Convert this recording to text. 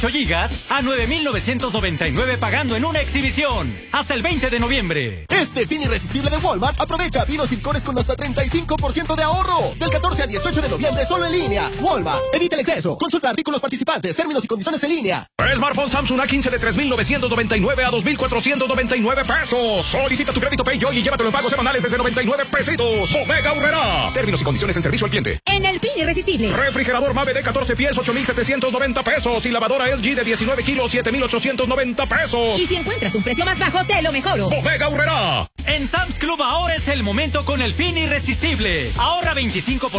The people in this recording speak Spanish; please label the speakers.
Speaker 1: 8 gigas a 9,999 pagando en una exhibición. Hasta el 20 de noviembre.
Speaker 2: Este fin irresistible de Walmart, aprovecha vinos Silcones con hasta 35% de ahorro. Del 14 al 18 de noviembre solo en línea. Walmart, evita el exceso. Consulta artículos participantes, términos y condiciones en línea.
Speaker 3: Smartphone Samsung A15 de 3,999 a 2,499 pesos. Solicita tu crédito PayJoy y llévatelo en pagos semanales desde 99 pesitos. Bodega Aurrerá. Términos y condiciones en servicio al cliente.
Speaker 4: En el fin irresistible.
Speaker 3: Refrigerador Mave de 14 pies, 8,790 pesos. Y lavadora LG de 19 kilos, 7,890 pesos.
Speaker 4: Y si encuentras un precio más bajo, te lo mejoro.
Speaker 3: Bodega Aurrerá.
Speaker 1: En Sam's Club ahora es el momento con el fin irresistible. Ahorra 25%